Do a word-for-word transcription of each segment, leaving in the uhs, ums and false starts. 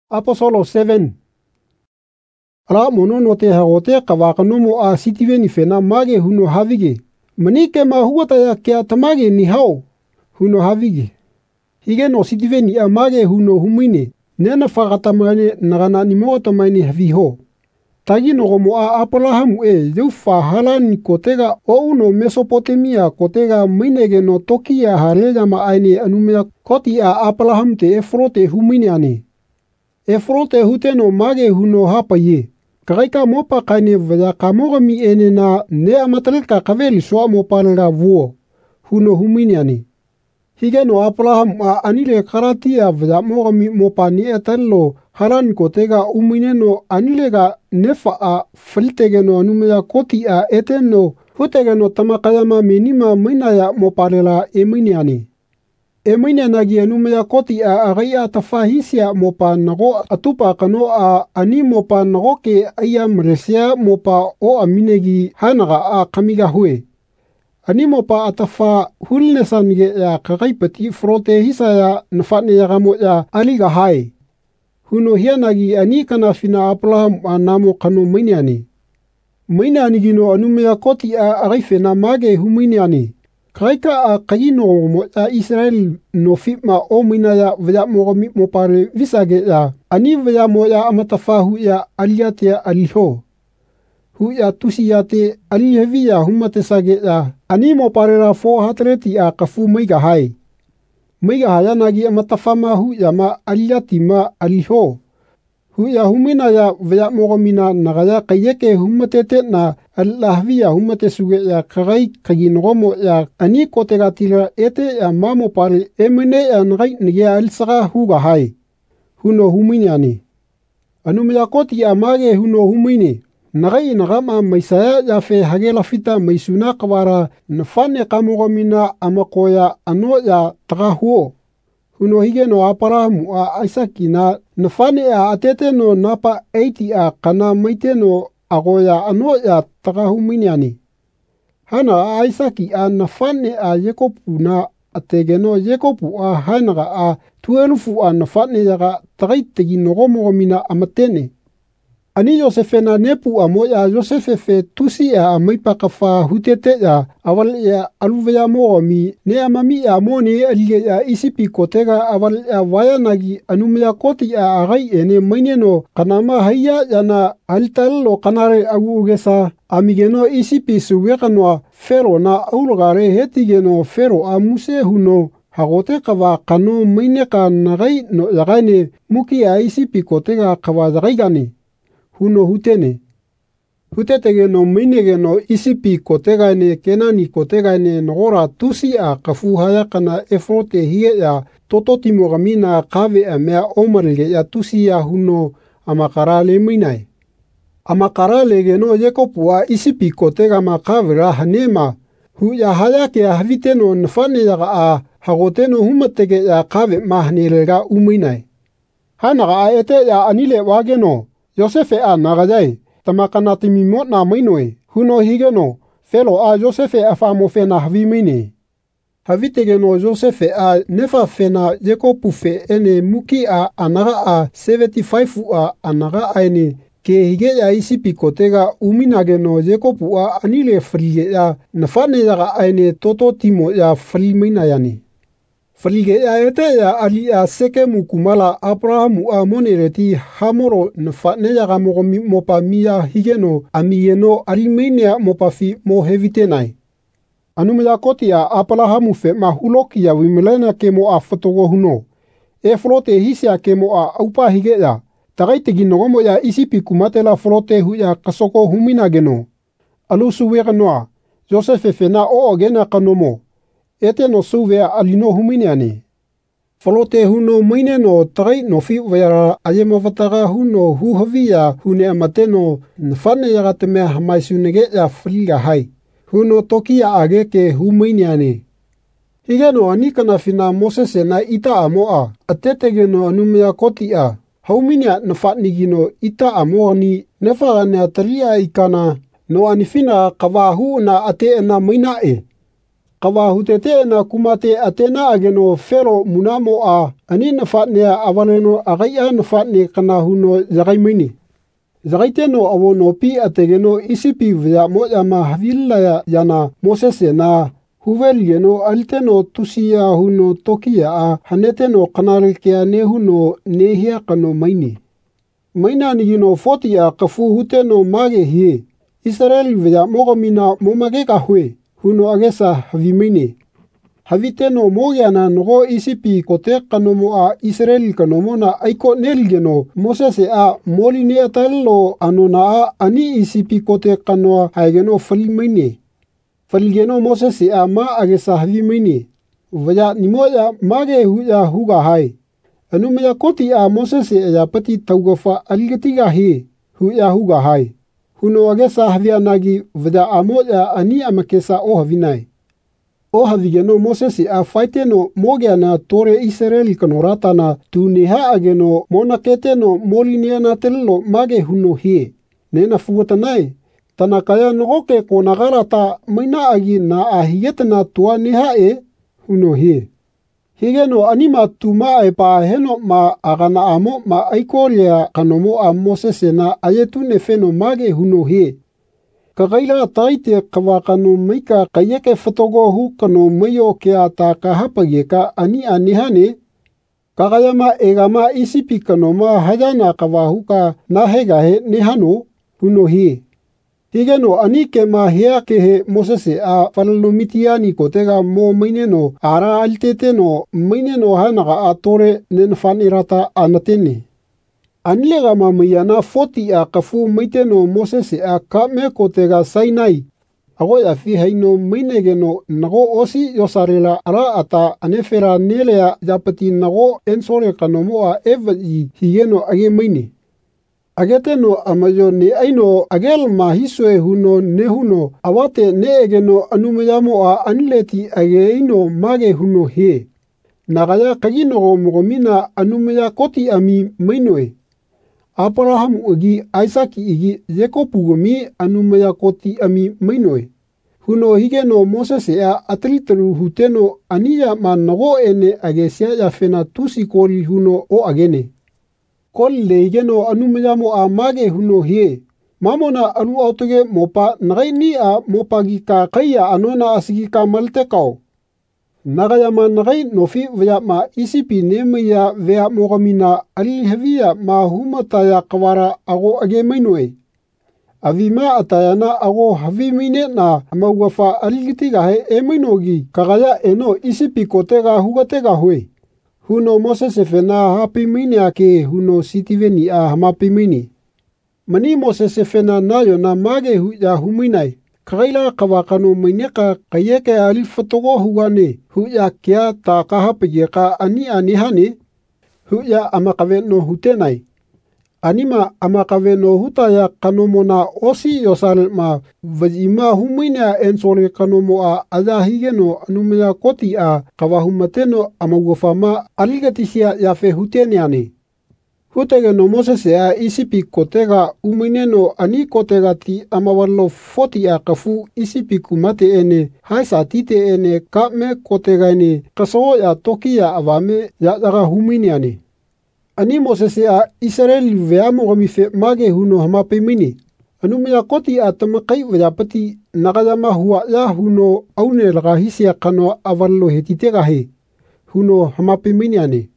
Apostolo seven. Ala mono note hagote kawakano mo a sitiveni fena mage huno havige. Manike ma huata ya kia tamage ni hao. Huno havige. Hige no sitiveni a mage huno humine. Nena fagatamane nagana ni moto maini haviho. Tagi no gomo a Abraham e yufa halan kotega o uno Mesopotamia kotega minege no tokia hareja ma aine anumea koti a Abraham te efrote humine ane. Efrote huteno mage huno hapa ye. Kagaika mopa kaine vaya kamoga mi ene na ne amatalika kaveli soa mopalera vuo. Huno humine ane. Hige no Abraham a anile karatia vaya moga mi mopa ni etalo haran kotega umine no anilega nefa a fritege no anumea koti a eteno hutege no tamakayama minima minaya mopalera emine ane. Emine nagi anumea koti a agaya tafahisia mopa nago atupa kano a ani mopa nago ke aya mresia mopa o aminegi hanaga a kamiga hue. Ani mopa atafa hulnesange ya kagaipati frote hisaya nafane yagamo ya aliga hai. Huno hianagi ani kana fina Abraham a namo kano miniani. Miniani gino anumea koti a agaifena mage huminiani. Kaika a kagino mo a Israel no fitma o minaya vaya mo mi mo pare visage ya ani vaya mo ya amatafahu ya aliate aliho hu ya tusiyate alihevi ya humate sage ya ani mo pare ra fo hatreti a kafu meiga hai meiga haya nagi amatafama hu ya ma aliati ma aliho hu ya humina ya vaya mo mina nagaya kayeke humate te na Allahvia humate suge ya kagai kaginomo ya ani kotega tira ete ya mamo pare emene ya ngai nige alsaga huga hai. Huno humine ani. Anumea koti ya mage huno humine. Nagai nagama maisaya ya fe hagela fita maisuna kawara nafane kamogomina amakoya ano ya tagahuo. Huno hige no Abraham a Isaki na nafane ya atete no napa eighty a kana maite no agoya ano ya tagahumine ani. Hana a Isaki a nafane a Yekopu na ategeno Yekopu a hanaga a twelve a nafane yaga tagaitegi nogomogomina amatene. Ani Yosefe na nepu a moya Yosefe fe tusi a amaipakafa hutete ya awal ya aluvea mogomi ne amami a moni alige ya isipi kotega awal ya wayanagi anumea koti a agai ene maineno kanama haya yana alitalo kanare agugesa amigeno isipi suwekanoa fero na aulogare hetigeno fero a muse huno hagote kawa kano maineka nagai no yagaine muki a isipi kotega kawa yagaigane. Huno hutene. Hutetege no minege no isipi kotegaine kenani kotegaine nogora tusi a kafu hayakana efrote hie ya tototimo gamina kave a mea omarige ya tusi ya huno amakarale minai. Amakarale ge no Yekopu a isipi kotega ma kavera hanema hu ya hayake ya havite no nfane yaga a hagote no humatege ya kave ma hanelega uminai. Hanaga a ete ya anile wage no Yosefe a nagajai, tamakana timimo na mainoe, huno higeno, felo a Yosefe a famo fena havimine. Havitegeno Yosefe a nefa fena Yekopu fe ene muki a anaga a seventy-five a anaga a ene, ke hige ya isipi kotega uminageno Yekopu a anile frige ya nafane yaga a ene toto timo ya frimina yani. Frige ya ete ya ali a seke mukumala Abrahamu a monereti hamoro nfane yaga mogomi mopa mia higeno amiyeno alimenia mopafi mo hevitenai. Anumea koti a Abrahamu fe mahuloki ya wimelena kemo a fotogo huno. E flote hisia kemo a aupa hige ya. Tagaitegi nogomo ya isipi kumatela flote hu ya kasoko humina geno. Alusu wegenoa. Josefe fena o ogena kanomo. Ete no suvea alino humine ani. Falote huno maine no tagai no fi wera ayemavataga huno huhavia hune amateno nfane yagatemea hamaisunege ya friga hai. Huno tokia ageke humaine ani. Higeno anikana fina Moses na ita amoa atetege no anumea koti a. Hauminia nafatnigino ita amoa ni nefagane ataria ikana no anifina kawahu na ate na maina e. Kawa hutete na kumate atena ageno fero munamo a ani nafatnea avaleno agaya nafatne kana huno zagaimaini. Zagaiteno awo nopi ategeno isipi vya moja ma havilla yana Mosese na huvelgeno alteno tusia huno tokia a haneteno kanalkea ne huno nehia kano maini. Maina nigino fotia kafu huteno mage hie. Israel vya mogomina momageka hue. Huno agesa havimaine. Haviteno mogiana nogo isipi kote kanomo a Israel kanomo na aiko nelgeno Mosese a moline atallo anona a ani isipi kote kanoa haigeno falimaine. Falgeno Mosese a ma agesa havimaine. Vaya nimoya mage huya huga hai. Anumaya koti a Mosese ya pati taugofa aligetiga he huya huga hai. Huno agesa havianagi vada amoja ani amakesa o havinai. O havigeno Mosese a faiteno mogiana tore Israel kanoratana tu neha ageno monaketeno molineana tello mage huno he. Nena fuwatanai. Tanakaya nogoke konagarata maina agi na ahigetana tua neha e huno he. Higeno anima tuma e pa heno ma agana amo ma aikolia kanomo a Mosese na ayetune feno mage huno he. Kagaila taite kawa kano maika kayeke fotogo hu kano mayo kea ta kahapageka ani anihane. Kagayama egama isipi kanoma hayana kawa huka na hegahe nehano huno he. Higeno anike ma hea kehe Mosese a falalomitiani kotega mo maineno ara alteteno maineno hanaga a tore nenfanirata anatene. Anilega ma mayana foti a kafu maiteno Mosese a kame kotega Sinai. Agoya fi haino mainegeno nago osi yosarela ara ata anefera nelea japati nago ensore kanomo a evaji higeno age maine. Ageteno amayo ne aino agel ma hiswe huno ne huno awate ne egeno anumayamo a anleti ageino mage huno he. Nagaya kagino mogomina anumaya koti ami mainoe. Abraham ugi Isaac igi Jacob ugomi anumaya koti ami mainoe. Huno higeno Mosese a atritru huteno aniya ma nago ene agesia ya fena tusi kori huno o agene. Kol leigeno anumayamo a mage huno he. Mamona anu autoge mopa nagaini a mopagika kaya anona asigika maltekao. Nagayama nagai nofi vya ma isipi nemaya vya mogamina alihevia ma humataya kawara ago age mainoe. Avima atayana ago havimine na amaugafa aligitigahe e mainogi kagaya eno isipi kotega hugatega hue. Huno Mosese fena hapimine ake huno sitiveni a hamapimini. Mani Mosese fena nayo na mage huya huminai. Kagaila kawakano maineka kayeke alifotogo hugane. Huya kia ta kahapigeka ani anihane. Huya amakaveno hutenai. Anima amakaveno hutaya kanomona osi yosalma vajima humina ensore kanomo a adahigeno anumaya koti a kawahumateno amagofama aligatisia yafe huteneane. Hutegeno Mosese a isipi kotega umineno ani kotega ti amawalo foti a kafu isipi kumate ene haisa tite ene kame kotega ene kaso ya toki ya avame ya daga humineane. Ani Mosese a Israel veamo gamife mage huno hamapimini. Anumaya koti a tamakai vajapati nagayama hua ya huno aune lagahisia kano avallo hetitega he. Huno hamapimini ane.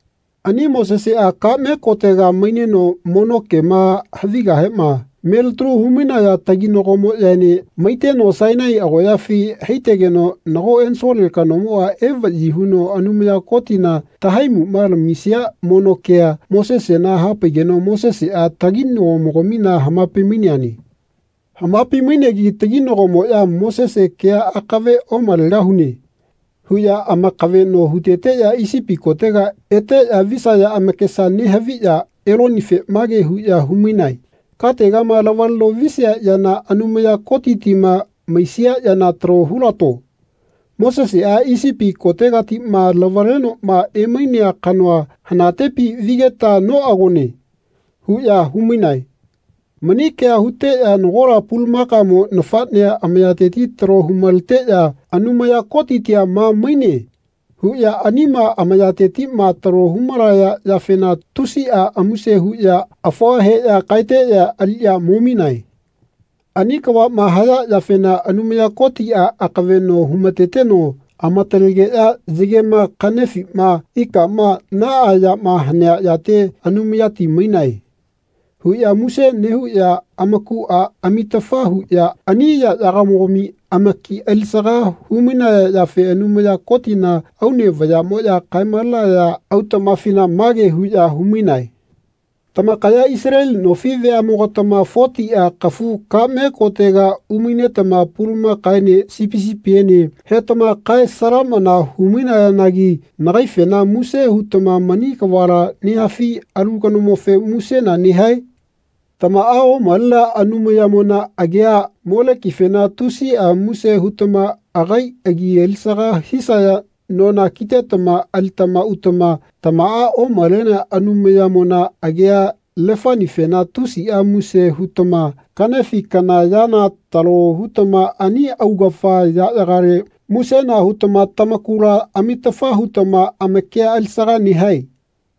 Ani Mosese a kame kotega maineno mono kema haviga hema. Meltru humina ya taginogomo yani maiteno Sinai agoyafi heitegeno nago ensole kanomo a evaji huno anumaya kotina tahaimu malamisia mono kea Mosese na hapigeno Mosese a tagino mogomina hamapiminiani. Hamapiminegi taginogomo ya Mosese kea akave omalahune. Huya amakave no hutete ya isipi kotega ete ya visa ya amakesa nehavi ya eronife mage huya huminai. Katega ma lavallo visia yana anumaya kotitima maisia yana tro hulato. Mosese a isipi kotega ti ma lavaleno ma emainia kanoa hanatepi vigeta no agone. Huya huminai. Mani kea hute ya ngora pulmaka mo nafatnea amayateti tro humalte ya anumaya kotitia ma mine. Hu ya anima amayateti ma tro humaraya ya fena tusi a amuse hu ya afohe ya kaite ya alia mominai. Anikawa mahaya ya fena anumaya koti a akaveno humateteno amatalge ya zigema kanefi ma ika ma na aya ma hanya yate anumayati minai. Hu ya muse nehu ya amaku a amitafahu ya ani ya yagamomi amaki elsaga humina ya fe anumaya kotina aune vaya moya kaimala ya autamafina mage hu ya huminai. Tamakaya Israel no five amogotama forty a kafu kame kotega umine tama pulma kaine cpcpne hetama kai sarama na humina ya nagi nagaifena muse hutama mani kawara ni hafi alukanomofe muse na nihai. Tama ao malla anumaya mona agea mole kifena tusi a muse hutama agai agi elsaga hisaya nona kite tama alitama utama tama a o malena anumaya mona agea lefani fena tusi a muse hutama kanefi kana yana talo hutama ani augafa ya yagare muse na hutama tamakura amitafa hutama amekea elsaga nihai.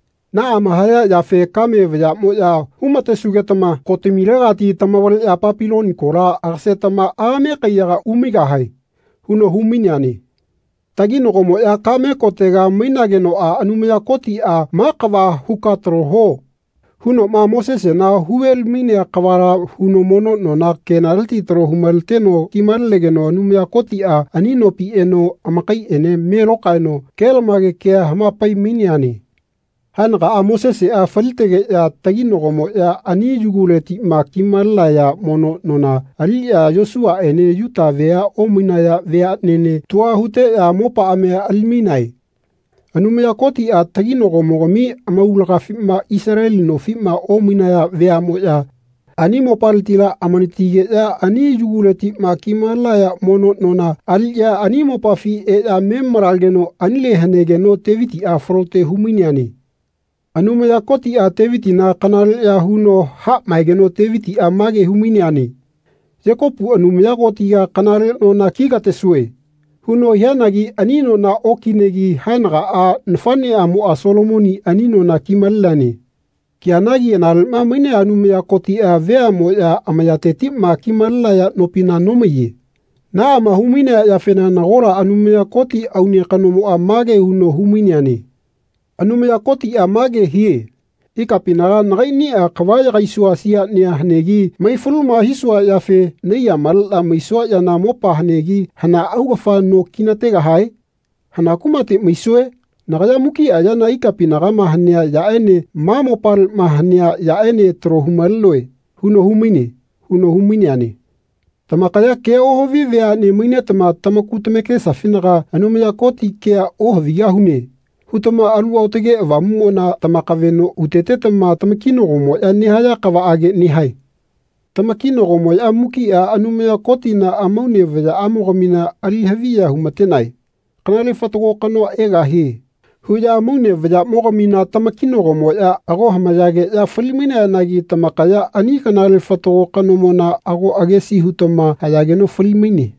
Na amahaya ya fe kame vya moya humate sugetama kotimiragati tamawal ya papilon kora arsetama ame kayaga umiga hai huno huminyani. Tagino gomo ya kame kotega minageno a anumaya koti a makawa hukatro ho. Huno ma Mosese na huel mine kawara huno mono no na kenalti tro humalteno kimalegeno anumaya koti a anino pi eno amakai ene melokaino kelmage kea hamapai minyani. Hanaga a Mosese a falitege ya tagino gomo ya ani juguleti ma kimalla ya mono nona ali ya Joshua ene yuta vea omina ya vea nene tua hute ya mopa ame alminai. Anumaya koti a tagino gomo gomi amaulaga fima Israel no fima omina ya vea mo ya ani mopaltila amanitige ya ani juguleti ma kimalla ya mono nona ali ya ani mopa fi e ya memoralgeno anile hanegeno teviti a frote huminiani. Anumaya koti a teviti na kanal ya huno ha maigeno teviti a mage huminiani. Jakopu anumaya koti ya kanal no na kigate sue. Huno hianagi anino na okinegi hanaga a nfane a mo a Solomoni anino na kimalani. Kianagi analma mine anumaya koti a vea mo ya amayateti ma kimalla ya nopina nomaye. Na ama humine ya fena nagora anumaya koti au ni kanomo a mage huno huminiani. Anumaya koti a mage hie. Ika pinaga nagaini a kawaya gaisua siya ni a hanegi mai fulma hisua ya fe neya malala maisua ya na mopa hanegi hana augafa no kinatega hai. Hana kumate maisue nagaya muki aya na ika pinaga mahania ya ene mamopal mahania ya ene tro humalloe huno humine huno humine ane. Tamakaya kea ohovi vea ne mine tama tamakutameke safinaga anumaya koti kea ohovi ya hune. Hutama alu autege vamu na tamakaveno utete tama tamakino gomo ya nihaya kawa age nihai. Tamakino gomo ya muki a anumaya koti na amaune vya amogomina alihavia humatenai. Kanale fatogo kano ega he. Huya amaune vya mogomina tamakino gomo ya ago hamayage ya falimina ya nagi tamakaya ani kanale fatogo kano mona ago agesi hutama hayageno falimine.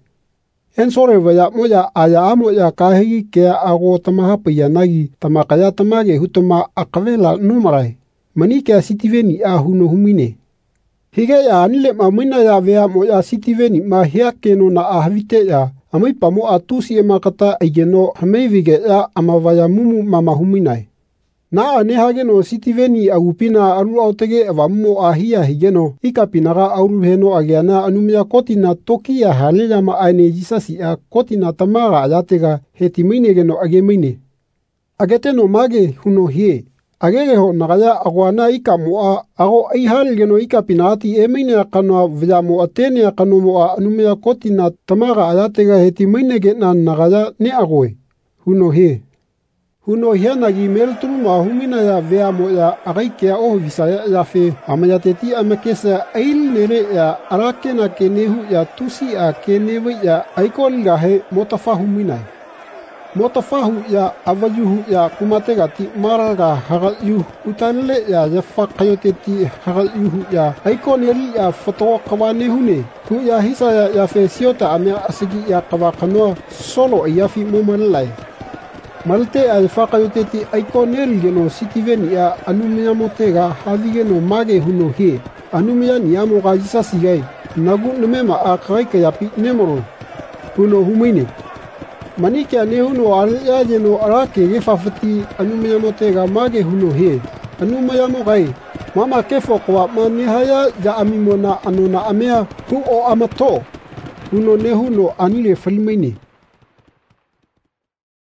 En sore vaya moya aya amo ya kahegi kea ago tamahapa ya nagi tamakaya tamage hutama akavela numarai. Mani kea sitiveni a huno humine. Hige ya anile mamina ya vea moya sitiveni ma hea keno na ahavite ya amaipa mo atusi e makata aigeno hameivige ya amavaya mumu mama huminai. Na anehageno sitiveni agupina alu autege avamumo ahia higeno ika pinaga aulu heno ageana anumaya koti na toki ya halela ma aine jisasi a koti na tamaga ayatega heti mine geno age mine. Ageteno mage huno hie. Agege ho nagaya aguana ika moa ago aihal geno ika pinati e mine akanoa vya mo atene akano moa anumaya koti na tamaga ayatega heti mine gena nagaya ne agoe. Huno hie. Huno hianagi meltulu ma humina ya vea mo ya agaikea oho visaya ya fe amayateti amakesa ail nere ya arake na kenehu ya tusi a kenewe ya aikoligahe motafa humina. Motafahu ya avayuhu ya kumategati maraga hagal yuhu utanle ya yafa kayoteti hagal yuhu ya aikoneri ya foto kawane hune tu ya hisa ya ya fesiota amya asigi ya kawakanoa solo yafi momalai malte ya yafa kayoteti aikoneri geno sitiven ya anumya motega havigeno mage huno he anumya niyamo gajisa sigai nagu numema akaika yapi nemoro huno humine Manike ane huno alya jeno arake gefafati anumya motega mage huno he anumya mo gai mama kefo kwa mani haya ja amimona anona amea hu o amato huno ne huno anile falmene